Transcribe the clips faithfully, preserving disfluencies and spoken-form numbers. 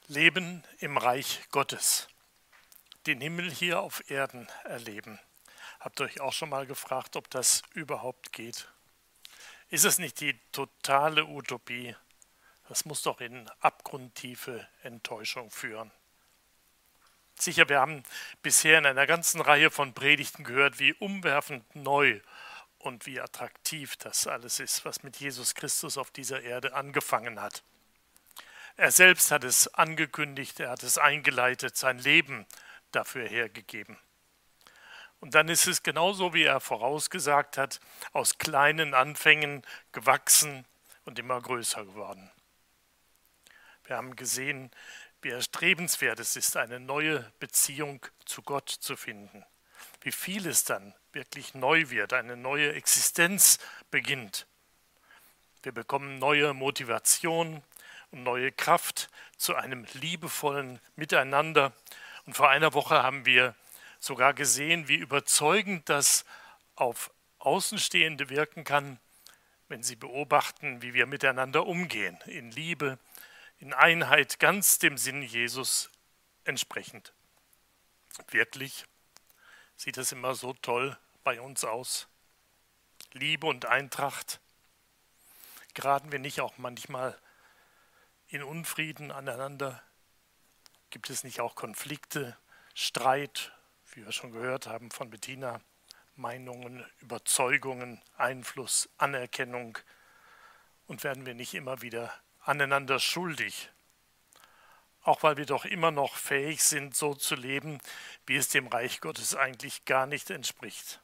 Leben im Reich Gottes. Den Himmel hier auf Erden erleben. Habt ihr euch auch schon mal gefragt, ob das überhaupt geht? Ist es nicht die totale Utopie? Das muss doch in abgrundtiefe Enttäuschung führen. Sicher, wir haben bisher in einer ganzen Reihe von Predigten gehört, wie umwerfend neu und wie attraktiv das alles ist, was mit Jesus Christus auf dieser Erde angefangen hat. Er selbst hat es angekündigt, er hat es eingeleitet, sein Leben dafür hergegeben. Und dann ist es genauso, wie er vorausgesagt hat, aus kleinen Anfängen gewachsen und immer größer geworden. Wir haben gesehen, wie erstrebenswert es ist, eine neue Beziehung zu Gott zu finden. Wie viel es dann wirklich neu wird, eine neue Existenz beginnt. Wir bekommen neue Motivation und neue Kraft zu einem liebevollen Miteinander. Und vor einer Woche haben wir sogar gesehen, wie überzeugend das auf Außenstehende wirken kann, wenn sie beobachten, wie wir miteinander umgehen, in Liebe, in Einheit, ganz dem Sinn Jesus entsprechend. Wirklich sieht es immer so toll bei uns aus. Liebe und Eintracht. Geraten wir nicht auch manchmal in Unfrieden aneinander? Gibt es nicht auch Konflikte, Streit, wie wir schon gehört haben von Bettina, Meinungen, Überzeugungen, Einfluss, Anerkennung? Und werden wir nicht immer wieder aneinander schuldig? Auch weil wir doch immer noch fähig sind, so zu leben, wie es dem Reich Gottes eigentlich gar nicht entspricht.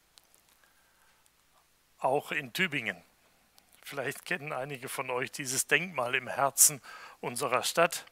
Auch in Tübingen. Vielleicht kennen einige von euch dieses Denkmal im Herzen unserer Stadt.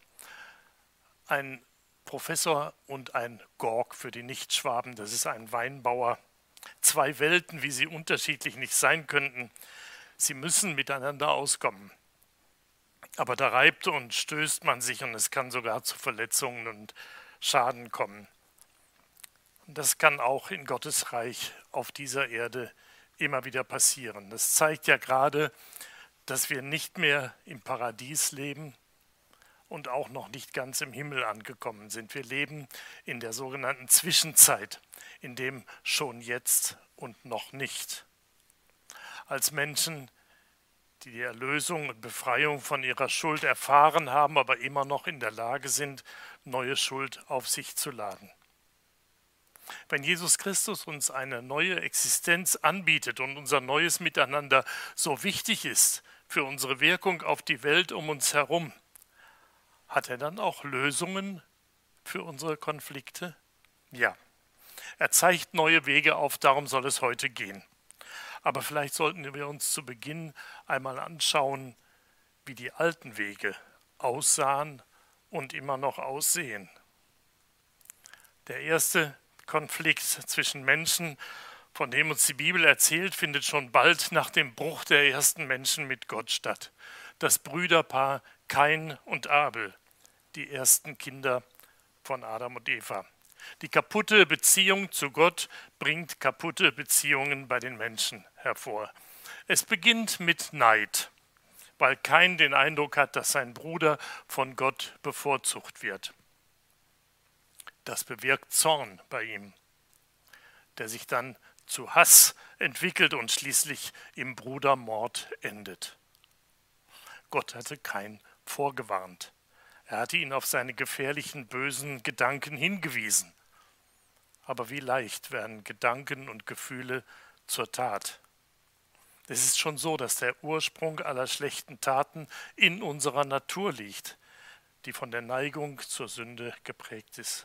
Ein Professor und ein Gorg für die Nichtschwaben, das ist ein Weinbauer. Zwei Welten, wie sie unterschiedlich nicht sein könnten. Sie müssen miteinander auskommen. Aber da reibt und stößt man sich und es kann sogar zu Verletzungen und Schaden kommen. Und das kann auch in Gottes Reich auf dieser Erde immer wieder passieren. Das zeigt ja gerade, dass wir nicht mehr im Paradies leben und auch noch nicht ganz im Himmel angekommen sind. Wir leben in der sogenannten Zwischenzeit, in dem schon jetzt und noch nicht. Als Menschen, die die Erlösung und Befreiung von ihrer Schuld erfahren haben, aber immer noch in der Lage sind, neue Schuld auf sich zu laden. Wenn Jesus Christus uns eine neue Existenz anbietet und unser neues Miteinander so wichtig ist für unsere Wirkung auf die Welt um uns herum, hat er dann auch Lösungen für unsere Konflikte? Ja, er zeigt neue Wege auf, darum soll es heute gehen. Aber vielleicht sollten wir uns zu Beginn einmal anschauen, wie die alten Wege aussahen und immer noch aussehen. Der erste Konflikt zwischen Menschen, von dem uns die Bibel erzählt, findet schon bald nach dem Bruch der ersten Menschen mit Gott statt. Das Brüderpaar Kain und Abel, die ersten Kinder von Adam und Eva. Die kaputte Beziehung zu Gott bringt kaputte Beziehungen bei den Menschen hervor. Es beginnt mit Neid, weil Kain den Eindruck hat, dass sein Bruder von Gott bevorzugt wird. Das bewirkt Zorn bei ihm, der sich dann zu Hass entwickelt und schließlich im Brudermord endet. Gott hatte Kain vorgewarnt. Er hatte ihn auf seine gefährlichen, bösen Gedanken hingewiesen. Aber wie leicht werden Gedanken und Gefühle zur Tat. Es ist schon so, dass der Ursprung aller schlechten Taten in unserer Natur liegt, die von der Neigung zur Sünde geprägt ist.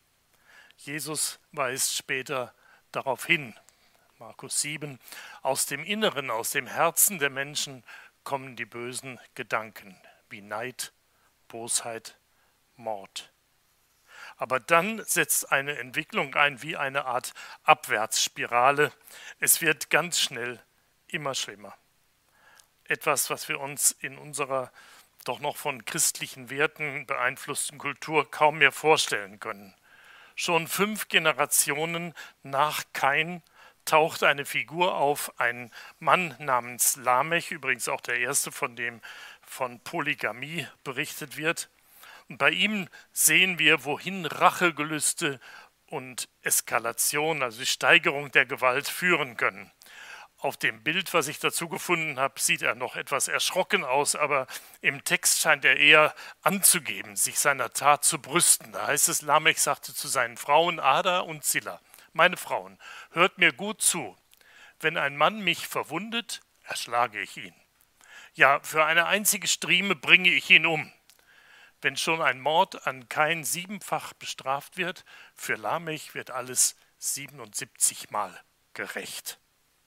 Jesus weist später darauf hin, Markus sieben, aus dem Inneren, aus dem Herzen der Menschen kommen die bösen Gedanken, wie Neid, Bosheit, Mord. Aber dann setzt eine Entwicklung ein, wie eine Art Abwärtsspirale. Es wird ganz schnell immer schlimmer. Etwas, was wir uns in unserer doch noch von christlichen Werten beeinflussten Kultur kaum mehr vorstellen können. Schon fünf Generationen nach Kain taucht eine Figur auf, ein Mann namens Lamech, übrigens auch der erste, von dem von Polygamie berichtet wird. Und bei ihm sehen wir, wohin Rachegelüste und Eskalation, also die Steigerung der Gewalt, führen können. Auf dem Bild, was ich dazu gefunden habe, sieht er noch etwas erschrocken aus, aber im Text scheint er eher anzugeben, sich seiner Tat zu brüsten. Da heißt es, Lamech sagte zu seinen Frauen Ada und Zilla: Meine Frauen, hört mir gut zu. Wenn ein Mann mich verwundet, erschlage ich ihn. Ja, für eine einzige Strieme bringe ich ihn um. Wenn schon ein Mord an Kain siebenfach bestraft wird, für Lamech wird alles siebenundsiebzig Mal gerecht.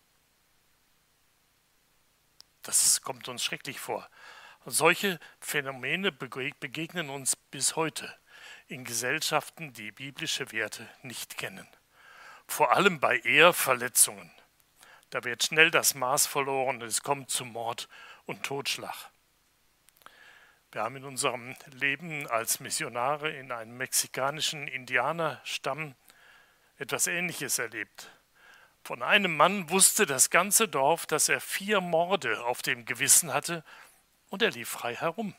Das kommt uns schrecklich vor. Solche Phänomene begegnen uns bis heute in Gesellschaften, die biblische Werte nicht kennen. Vor allem bei Eheverletzungen. Da wird schnell das Maß verloren und es kommt zu Mord und Totschlag. Wir haben in unserem Leben als Missionare in einem mexikanischen Indianerstamm etwas Ähnliches erlebt. Von einem Mann wusste das ganze Dorf, dass er vier Morde auf dem Gewissen hatte, und er lief frei herum.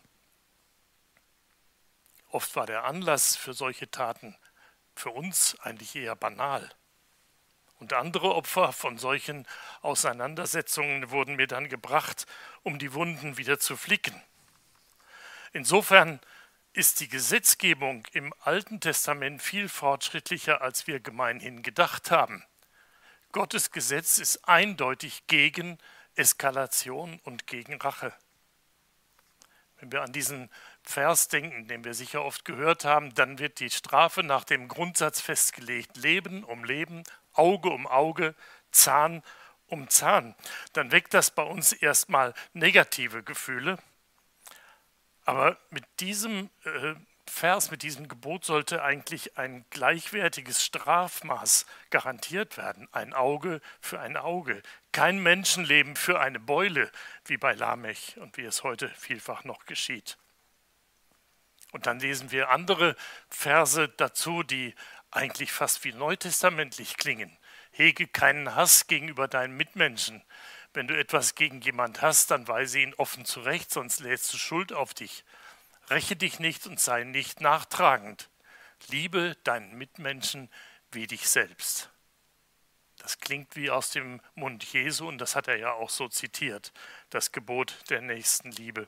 Oft war der Anlass für solche Taten für uns eigentlich eher banal. Und andere Opfer von solchen Auseinandersetzungen wurden mir dann gebracht, um die Wunden wieder zu flicken. Insofern ist die Gesetzgebung im Alten Testament viel fortschrittlicher, als wir gemeinhin gedacht haben. Gottes Gesetz ist eindeutig gegen Eskalation und gegen Rache. Wenn wir an diesen Vers denken, den wir sicher oft gehört haben, dann wird die Strafe nach dem Grundsatz festgelegt: Leben um Leben, Auge um Auge, Zahn um Zahn. Dann weckt das bei uns erstmal negative Gefühle. Aber mit diesem äh, Vers, mit diesem Gebot sollte eigentlich ein gleichwertiges Strafmaß garantiert werden. Ein Auge für ein Auge. Kein Menschenleben für eine Beule, wie bei Lamech und wie es heute vielfach noch geschieht. Und dann lesen wir andere Verse dazu, die eigentlich fast wie neutestamentlich klingen. Hege keinen Hass gegenüber deinen Mitmenschen. Wenn du etwas gegen jemand hast, dann weise ihn offen zurecht, sonst lädst du Schuld auf dich. Räche dich nicht und sei nicht nachtragend. Liebe deinen Mitmenschen wie dich selbst. Das klingt wie aus dem Mund Jesu und das hat er ja auch so zitiert, das Gebot der Nächstenliebe.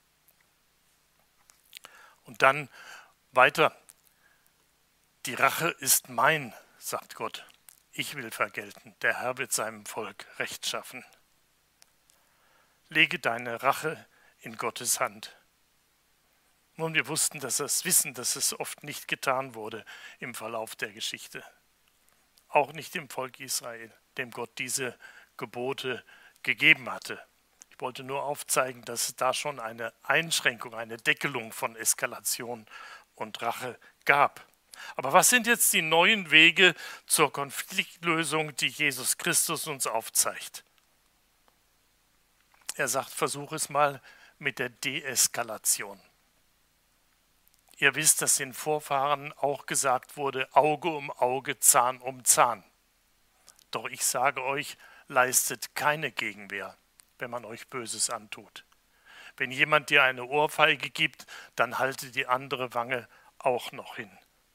Und dann weiter. Die Rache ist mein, sagt Gott. Ich will vergelten. Der Herr wird seinem Volk Recht schaffen. Lege deine Rache in Gottes Hand. Nun, wir wussten, dass es wissen, dass es oft nicht getan wurde im Verlauf der Geschichte. Auch nicht im Volk Israel, dem Gott diese Gebote gegeben hatte. Ich wollte nur aufzeigen, dass es da schon eine Einschränkung, eine Deckelung von Eskalation und Rache gab. Aber was sind jetzt die neuen Wege zur Konfliktlösung, die Jesus Christus uns aufzeigt? Er sagt, versuch es mal mit der Deeskalation. Ihr wisst, dass den Vorfahren auch gesagt wurde, Auge um Auge, Zahn um Zahn. Doch ich sage euch, leistet keine Gegenwehr, wenn man euch Böses antut. Wenn jemand dir eine Ohrfeige gibt, dann halte die andere Wange auch noch hin.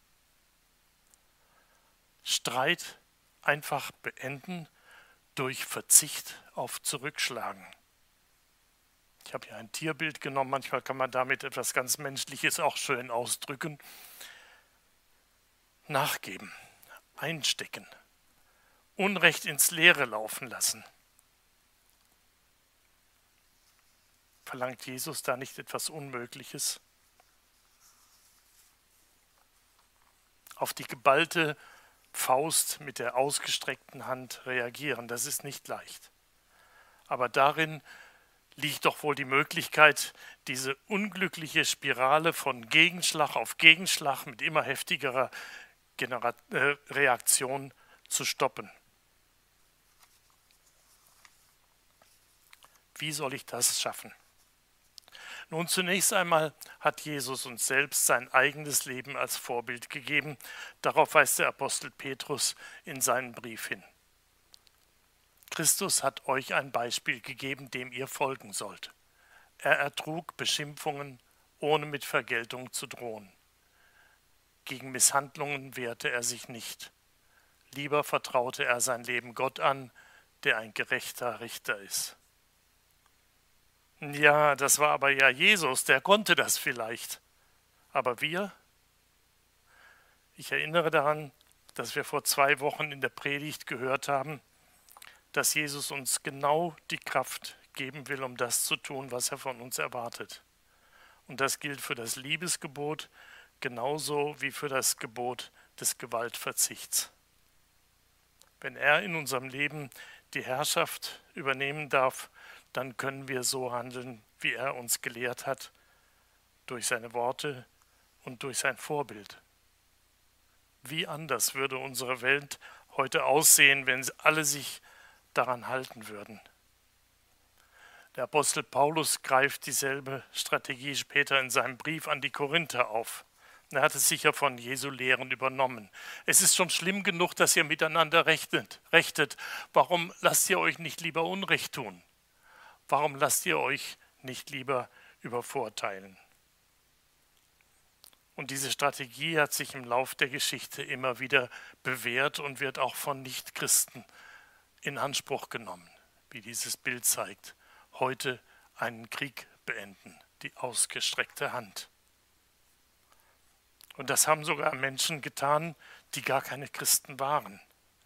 Streit einfach beenden durch Verzicht auf Zurückschlagen. Ich habe hier ein Tierbild genommen, manchmal kann man damit etwas ganz Menschliches auch schön ausdrücken. Nachgeben, einstecken, Unrecht ins Leere laufen lassen. Verlangt Jesus da nicht etwas Unmögliches? Auf die geballte Faust mit der ausgestreckten Hand reagieren, das ist nicht leicht. Aber darin liegt doch wohl die Möglichkeit, diese unglückliche Spirale von Gegenschlag auf Gegenschlag mit immer heftigerer Genera- äh, Reaktion zu stoppen. Wie soll ich das schaffen? Nun, zunächst einmal hat Jesus uns selbst sein eigenes Leben als Vorbild gegeben. Darauf weist der Apostel Petrus in seinen Brief hin. Christus hat euch ein Beispiel gegeben, dem ihr folgen sollt. Er ertrug Beschimpfungen ohne mit Vergeltung zu drohen. Gegen Misshandlungen wehrte er sich nicht. Lieber vertraute er sein Leben Gott an, der ein gerechter Richter ist. Ja, das war aber ja Jesus, der konnte das vielleicht. Aber wir? Ich erinnere daran, dass wir vor zwei Wochen in der Predigt gehört haben, dass Jesus uns genau die Kraft geben will, um das zu tun, was er von uns erwartet. Und das gilt für das Liebesgebot genauso wie für das Gebot des Gewaltverzichts. Wenn er in unserem Leben die Herrschaft übernehmen darf, dann können wir so handeln, wie er uns gelehrt hat, durch seine Worte und durch sein Vorbild. Wie anders würde unsere Welt heute aussehen, wenn alle sich daran halten würden? Der Apostel Paulus greift dieselbe Strategie später in seinem Brief an die Korinther auf. Er hat es sicher von Jesu Lehren übernommen. Es ist schon schlimm genug, dass ihr miteinander rechtet. rechtet. Warum lasst ihr euch nicht lieber Unrecht tun? Warum lasst ihr euch nicht lieber übervorteilen? Und diese Strategie hat sich im Lauf der Geschichte immer wieder bewährt und wird auch von Nichtchristen in Anspruch genommen, wie dieses Bild zeigt. Heute einen Krieg beenden, die ausgestreckte Hand. Und das haben sogar Menschen getan, die gar keine Christen waren.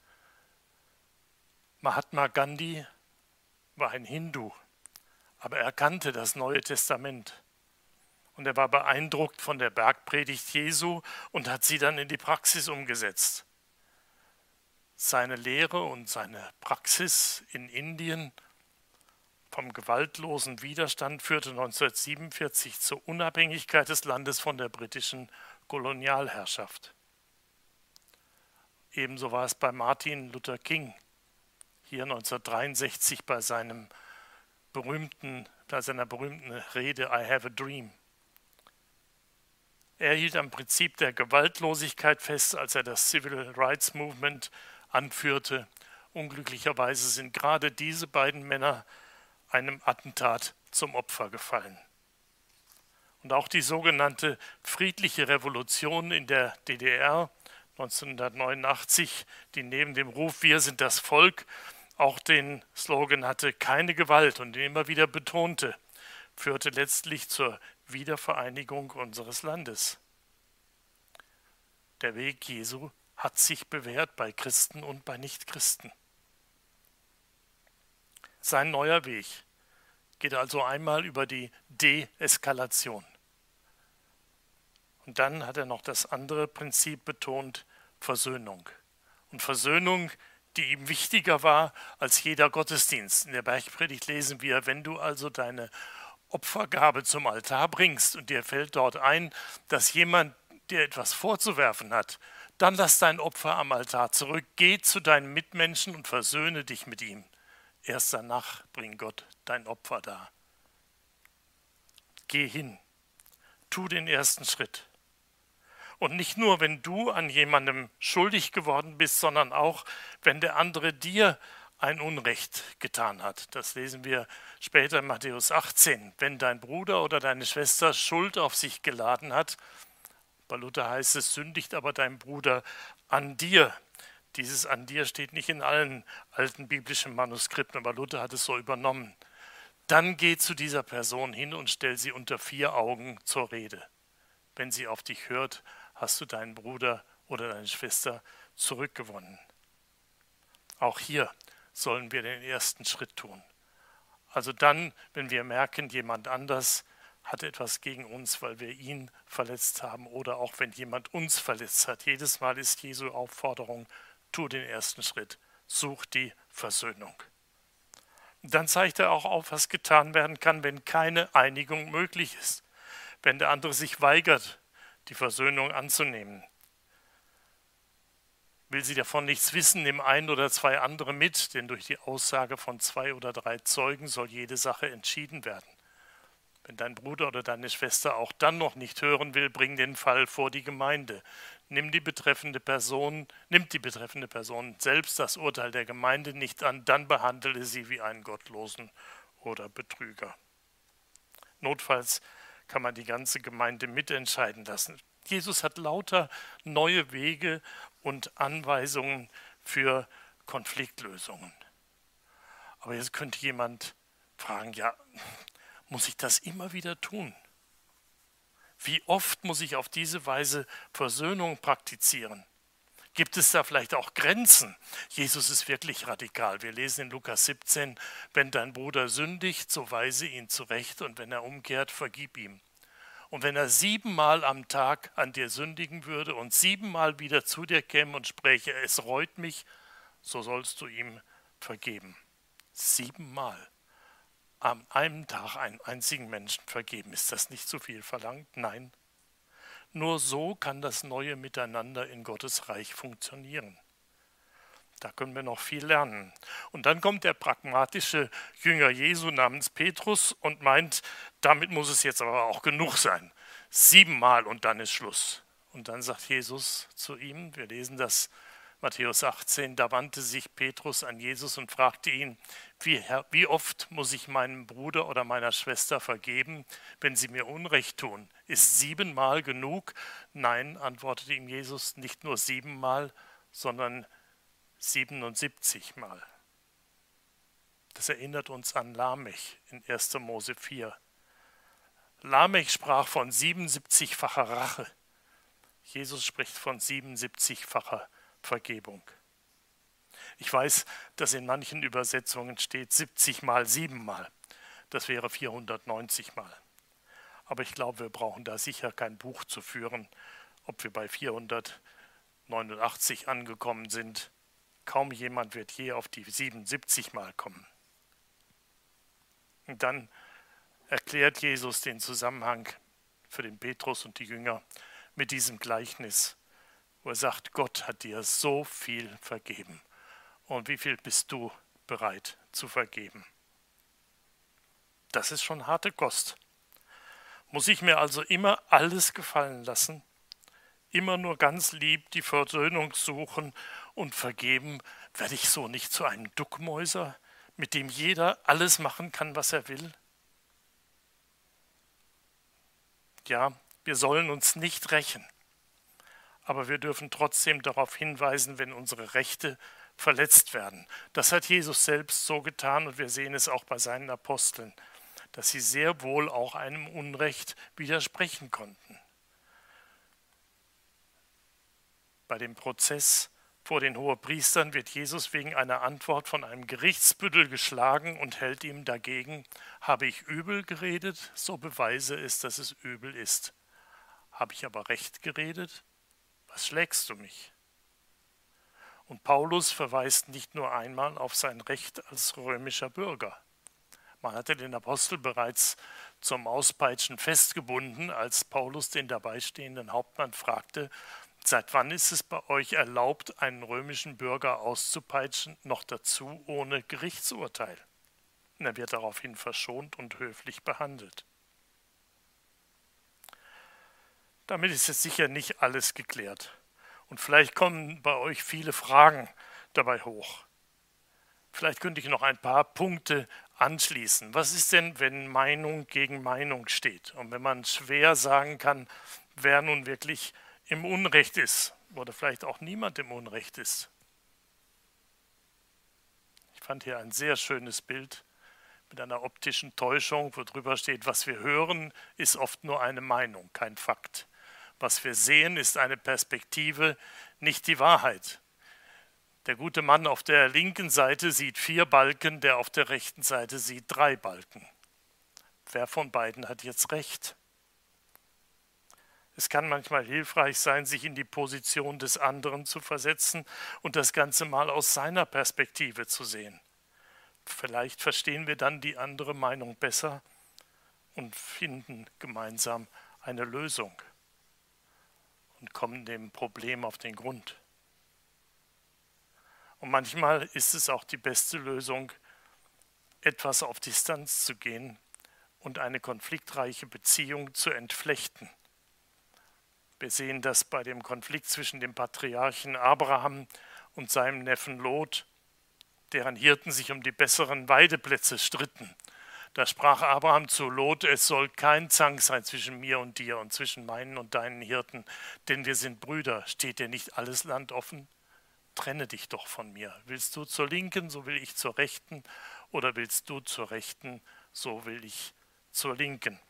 Mahatma Gandhi war ein Hindu, aber er kannte das Neue Testament. Und er war beeindruckt von der Bergpredigt Jesu und hat sie dann in die Praxis umgesetzt. Seine Lehre und seine Praxis in Indien vom gewaltlosen Widerstand führte neunzehnhundertsiebenundvierzig zur Unabhängigkeit des Landes von der britischen Kolonialherrschaft. Ebenso war es bei Martin Luther King, hier neunzehnhundertdreiundsechzig bei, seinem berühmten, bei seiner berühmten Rede I Have a Dream. Er hielt am Prinzip der Gewaltlosigkeit fest, als er das Civil Rights Movement anführte. Unglücklicherweise sind gerade diese beiden Männer einem Attentat zum Opfer gefallen. Und auch die sogenannte friedliche Revolution in der D D R neunzehnhundertneunundachtzig, die neben dem Ruf „Wir sind das Volk" auch den Slogan hatte „Keine Gewalt" und den immer wieder betonte, führte letztlich zur Wiedervereinigung unseres Landes. Der Weg Jesu hat sich bewährt bei Christen und bei Nichtchristen. Sein neuer Weg geht also einmal über die Deeskalation. Und dann hat er noch das andere Prinzip betont, Versöhnung. Und Versöhnung, die ihm wichtiger war als jeder Gottesdienst. In der Bergpredigt lesen wir, wenn du also deine Opfergabe zum Altar bringst und dir fällt dort ein, dass jemand dir etwas vorzuwerfen hat, dann lass dein Opfer am Altar zurück, geh zu deinen Mitmenschen und versöhne dich mit ihm. Erst danach bring Gott dein Opfer dar. Geh hin, tu den ersten Schritt. Und nicht nur, wenn du an jemandem schuldig geworden bist, sondern auch, wenn der andere dir ein Unrecht getan hat. Das lesen wir später in Matthäus achtzehn. Wenn dein Bruder oder deine Schwester Schuld auf sich geladen hat, bei Luther heißt es, sündigt aber dein Bruder an dir. Dieses an dir steht nicht in allen alten biblischen Manuskripten, aber Luther hat es so übernommen. Dann geh zu dieser Person hin und stell sie unter vier Augen zur Rede. Wenn sie auf dich hört, hast du deinen Bruder oder deine Schwester zurückgewonnen. Auch hier sollen wir den ersten Schritt tun. Also dann, wenn wir merken, jemand anders hat etwas gegen uns, weil wir ihn verletzt haben oder auch wenn jemand uns verletzt hat. Jedes Mal ist Jesu Aufforderung, tu den ersten Schritt, such die Versöhnung. Dann zeigt er auch auf, was getan werden kann, wenn keine Einigung möglich ist, wenn der andere sich weigert, die Versöhnung anzunehmen. Will sie davon nichts wissen, nimm ein oder zwei andere mit, denn durch die Aussage von zwei oder drei Zeugen soll jede Sache entschieden werden. Wenn dein Bruder oder deine Schwester auch dann noch nicht hören will, bring den Fall vor die Gemeinde. Nimm die betreffende Person, nimmt die betreffende Person selbst das Urteil der Gemeinde nicht an, dann behandle sie wie einen Gottlosen oder Betrüger. Notfalls kann man die ganze Gemeinde mitentscheiden lassen. Jesus hat lauter neue Wege und Anweisungen für Konfliktlösungen. Aber jetzt könnte jemand fragen, ja, muss ich das immer wieder tun? Wie oft muss ich auf diese Weise Versöhnung praktizieren? Gibt es da vielleicht auch Grenzen? Jesus ist wirklich radikal. Wir lesen in Lukas siebzehn, wenn dein Bruder sündigt, so weise ihn zurecht und wenn er umkehrt, vergib ihm. Und wenn er siebenmal am Tag an dir sündigen würde und siebenmal wieder zu dir käme und spräche, es reut mich, so sollst du ihm vergeben. Siebenmal an einem Tag einen einzigen Menschen vergeben. Ist das nicht zu viel verlangt? Nein. Nur so kann das neue Miteinander in Gottes Reich funktionieren. Da können wir noch viel lernen. Und dann kommt der pragmatische Jünger Jesu namens Petrus und meint, damit muss es jetzt aber auch genug sein. Siebenmal und dann ist Schluss. Und dann sagt Jesus zu ihm, wir lesen das Matthäus achtzehn, da wandte sich Petrus an Jesus und fragte ihn, wie, wie oft muss ich meinem Bruder oder meiner Schwester vergeben, wenn sie mir Unrecht tun? Ist siebenmal genug? Nein, antwortete ihm Jesus, nicht nur siebenmal, sondern siebenundsiebzig Mal. Das erinnert uns an Lamech in erster Mose vier. Lamech sprach von siebenundsiebzigfacher Rache. Jesus spricht von siebenundsiebzigfacher Vergebung. Ich weiß, dass in manchen Übersetzungen steht siebzig mal sieben Mal. Das wäre vierhundertneunzig Mal. Aber ich glaube, wir brauchen da sicher kein Buch zu führen, ob wir bei vierhundertneunundachtzig angekommen sind. Kaum jemand wird je auf die siebenundsiebzig Mal kommen. Und dann erklärt Jesus den Zusammenhang für den Petrus und die Jünger mit diesem Gleichnis, wo er sagt, Gott hat dir so viel vergeben. Und wie viel bist du bereit zu vergeben? Das ist schon harte Kost. Muss ich mir also immer alles gefallen lassen? Immer nur ganz lieb die Versöhnung suchen und vergeben? Werde ich so nicht zu einem Duckmäuser, mit dem jeder alles machen kann, was er will? Ja, wir sollen uns nicht rächen. Aber wir dürfen trotzdem darauf hinweisen, wenn unsere Rechte verletzt werden. Das hat Jesus selbst so getan und wir sehen es auch bei seinen Aposteln, dass sie sehr wohl auch einem Unrecht widersprechen konnten. Bei dem Prozess vor den Hohepriestern wird Jesus wegen einer Antwort von einem Gerichtsbüttel geschlagen und hält ihm dagegen, habe ich übel geredet, so beweise es, dass es übel ist. Habe ich aber recht geredet? Was schlägst du mich? Und Paulus verweist nicht nur einmal auf sein Recht als römischer Bürger. Man hatte den Apostel bereits zum Auspeitschen festgebunden, als Paulus den dabeistehenden Hauptmann fragte, seit wann ist es bei euch erlaubt, einen römischen Bürger auszupeitschen, noch dazu ohne Gerichtsurteil? Und er wird daraufhin verschont und höflich behandelt. Damit ist jetzt sicher nicht alles geklärt. Und vielleicht kommen bei euch viele Fragen dabei hoch. Vielleicht könnte ich noch ein paar Punkte anschließen. Was ist denn, wenn Meinung gegen Meinung steht? Und wenn man schwer sagen kann, wer nun wirklich im Unrecht ist oder vielleicht auch niemand im Unrecht ist. Ich fand hier ein sehr schönes Bild mit einer optischen Täuschung, wo drüber steht, was wir hören, ist oft nur eine Meinung, kein Fakt. Was wir sehen, ist eine Perspektive, nicht die Wahrheit. Der gute Mann auf der linken Seite sieht vier Balken, der auf der rechten Seite sieht drei Balken. Wer von beiden hat jetzt recht? Es kann manchmal hilfreich sein, sich in die Position des anderen zu versetzen und das Ganze mal aus seiner Perspektive zu sehen. Vielleicht verstehen wir dann die andere Meinung besser und finden gemeinsam eine Lösung und kommen dem Problem auf den Grund. Und manchmal ist es auch die beste Lösung, etwas auf Distanz zu gehen und eine konfliktreiche Beziehung zu entflechten. Wir sehen das bei dem Konflikt zwischen dem Patriarchen Abraham und seinem Neffen Lot, deren Hirten sich um die besseren Weideplätze stritten. Da sprach Abraham zu Lot: Es soll kein Zank sein zwischen mir und dir und zwischen meinen und deinen Hirten, denn wir sind Brüder. Steht dir nicht alles Land offen? Trenne dich doch von mir. Willst du zur Linken, so will ich zur Rechten, oder willst du zur Rechten, so will ich zur Linken.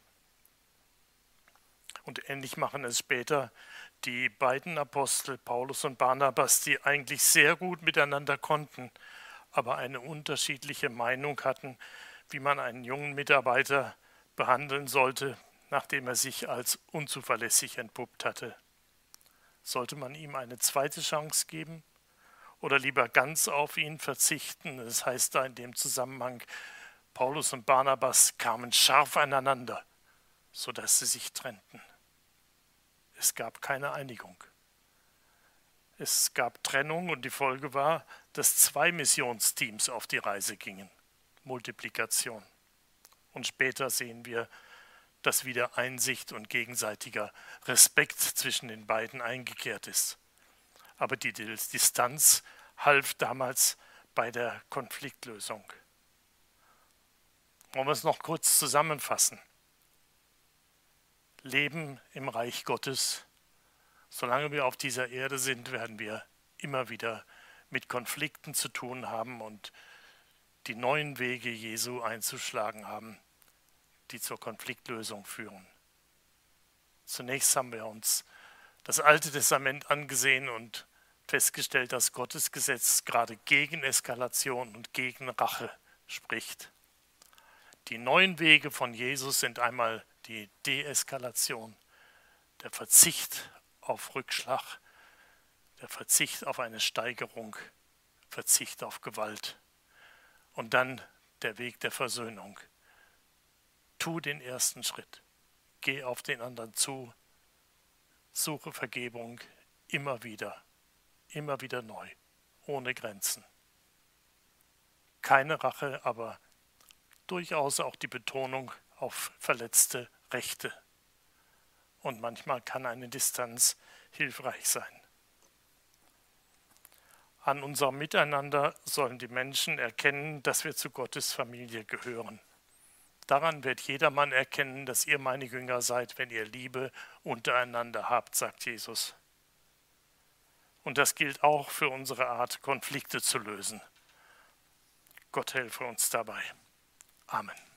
Und ähnlich machen es später die beiden Apostel Paulus und Barnabas, die eigentlich sehr gut miteinander konnten, aber eine unterschiedliche Meinung hatten, wie man einen jungen Mitarbeiter behandeln sollte, nachdem er sich als unzuverlässig entpuppt hatte. Sollte man ihm eine zweite Chance geben oder lieber ganz auf ihn verzichten? Das heißt da in dem Zusammenhang, Paulus und Barnabas kamen scharf aneinander, sodass sie sich trennten. Es gab keine Einigung. Es gab Trennung und die Folge war, dass zwei Missionsteams auf die Reise gingen. Multiplikation. Und später sehen wir, dass wieder Einsicht und gegenseitiger Respekt zwischen den beiden eingekehrt ist. Aber die Distanz half damals bei der Konfliktlösung. Wollen wir es noch kurz zusammenfassen? Leben im Reich Gottes. Solange wir auf dieser Erde sind, werden wir immer wieder mit Konflikten zu tun haben und die neuen Wege Jesu einzuschlagen haben, die zur Konfliktlösung führen. Zunächst haben wir uns das Alte Testament angesehen und festgestellt, dass Gottes Gesetz gerade gegen Eskalation und gegen Rache spricht. Die neuen Wege von Jesus sind einmal die Deeskalation, der Verzicht auf Rückschlag, der Verzicht auf eine Steigerung, Verzicht auf Gewalt. Und dann der Weg der Versöhnung. Tu den ersten Schritt. Geh auf den anderen zu. Suche Vergebung immer wieder, immer wieder neu, ohne Grenzen. Keine Rache, aber durchaus auch die Betonung auf verletzte Rechte. Und manchmal kann eine Distanz hilfreich sein. An unserem Miteinander sollen die Menschen erkennen, dass wir zu Gottes Familie gehören. Daran wird jedermann erkennen, dass ihr meine Jünger seid, wenn ihr Liebe untereinander habt, sagt Jesus. Und das gilt auch für unsere Art, Konflikte zu lösen. Gott helfe uns dabei. Amen.